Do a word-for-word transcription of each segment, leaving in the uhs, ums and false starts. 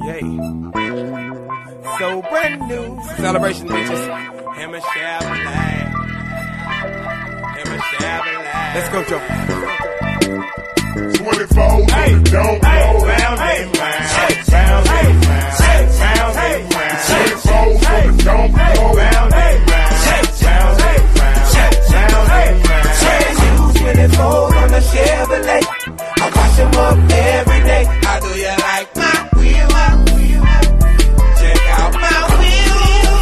Yay. So brand new. Celebration, bitches. Him and Chevrolet. Him and Chevrolet. Let's go, Joe. twenty-four, hey, don't hey, go round hey, and round, hey, round hey, and round, hey, round hey, and round, twenty-four, hey, don't hey, go round and round, round and round, round and round. Brand new twenty-fours on the Chevrolet. I wash them up every day. How do you like my wheel? Check out my wheel.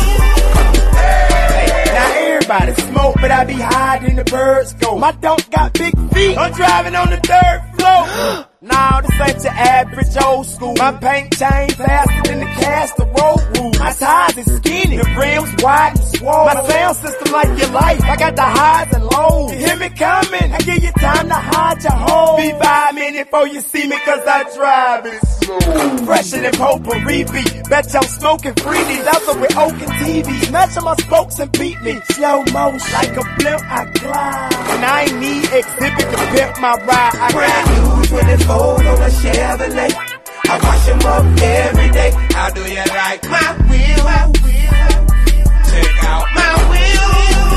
Hey, now everybody smoke, but I be hiding the birds go. My dunk got big feet. I'm driving on the third floor. Nah, this ain't your average old school. My paint chain faster than the cast of road rules. My tires is skinny, the rims wide and swole. My sound system like your life, I got the highs and lows. You hear me coming, I give you time to hide your hole. Be five minutes before you see me, cause I drive it slow. Fresher than potpourri beat, bet y'all smoking freely. Leather with oak and T V, matching my spokes and beat me. Slow motion, like a blimp I glide. And I ain't need exhibit to pimp my ride. I Brand new twenty-fours on a Chevrolet. I wash them up every day. How do you like my wheel? Check out my wheel.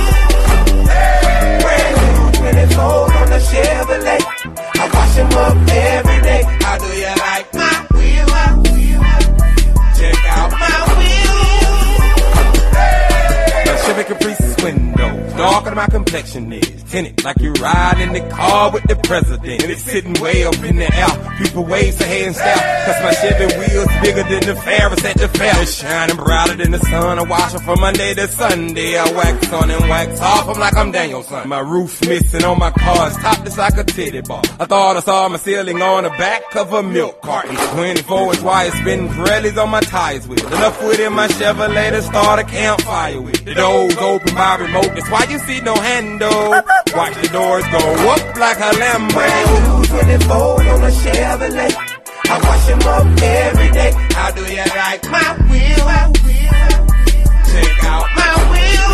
Brand new twenty-fours on a Chevrolet. I wash them up every day. How do you like my wheel? Check out my wheel. My Chevy Caprice's window, darker than my complexion is. Tinted like you ride in the car with the president. And it's sitting way up in the air. People wave their hands down. Cause my Chevy wheels bigger than the Ferris at the fair. It's shining brighter than the sun. I wash them from Monday to Sunday. I wax on and wax off them like I'm Danielson. My roof missing on my car's top just like a titty bar. I thought I saw my ceiling on the back of a milk carton. twenty-four inch wire spinning Pirellis on my tires with. Enough wood in my Chevrolet to start a campfire with. The doors open by remote. That's why you see no handle. Watch the doors go up like a Lambo. Brand new twenty-fours on a Chevrolet. I wash them up every day. How do you like my wheel? Check out my wheel.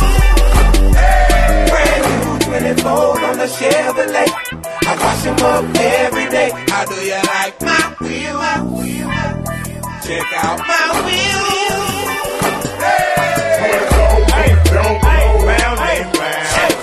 Brand new twenty-fours on a Chevrolet. I wash them up every day. How do you like my wheel? Check out my wheel. don't go round and round.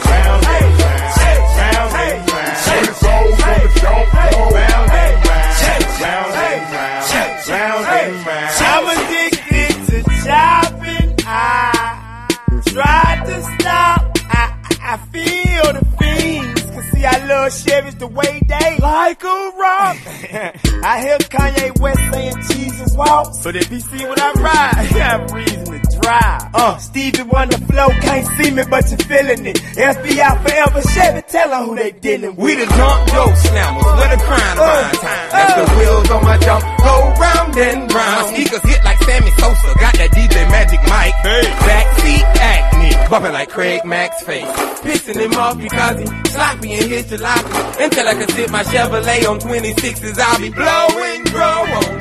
I'm addicted to chopping. I tried to stop. I, I feel the fiends. Cause see, I love Chevys the way they like a rock. I hear Kanye West saying Jesus walks. But if he see what I ride, he have reason to drive. Uh, Stevie Wonder flow, can't see me, but you feeling it. F B I forever, Chevy, tell her who they dealing with. We the drunk dope slammers, with a crime to find time. That's the wheels on my jump, go round and round. My sneakers hit like Sammy Sosa, got that D J Magic Mike. Hey. Backseat acne, bumping like Craig Mack's face. Pissing him off because he sloppy and hit jalopy. Until I can sit my Chevrolet on twenty-sixes, I'll be blowing, growing.